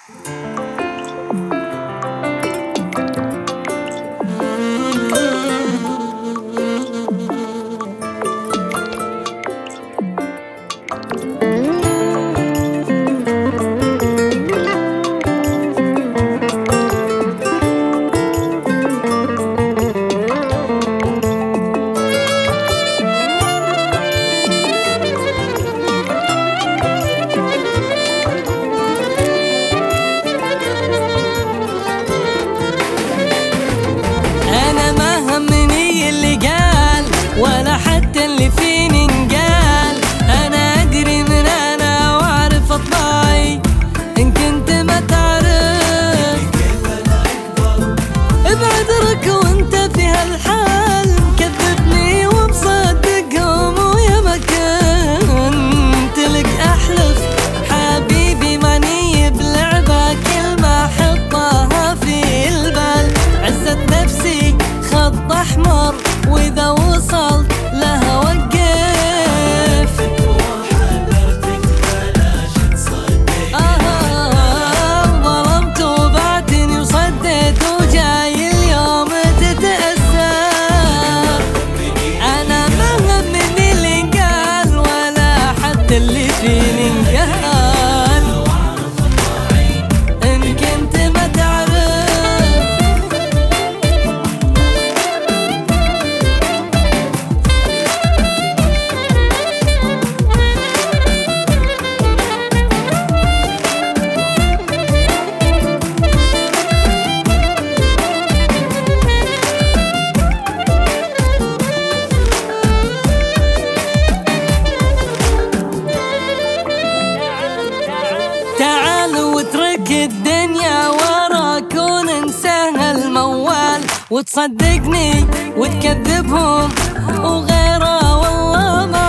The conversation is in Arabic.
ولا حتى اللي فيني انقال، انا ادري من انا واعرف اطباعي. ان كنت ما تعرف ابعد وانت في هالحال، كذبني ومصدقهم ويا ما كنت لك احلف. حبيبي ماني بلعبة كلمة حطها في البال، عزت نفسي خط احمر واذا وصلت لها وقف. وحذرتك بلاش تصدق، ظلمت وبعتني وصديت وجاي اليوم تتأثر. انا ما همني اللي انقال ولا حتى اللي فيني انقال. ان كنت ما تعرف واترك الدنيا وراك وننساها الموال، وتصدقني وتكذبهم وغيره والله ما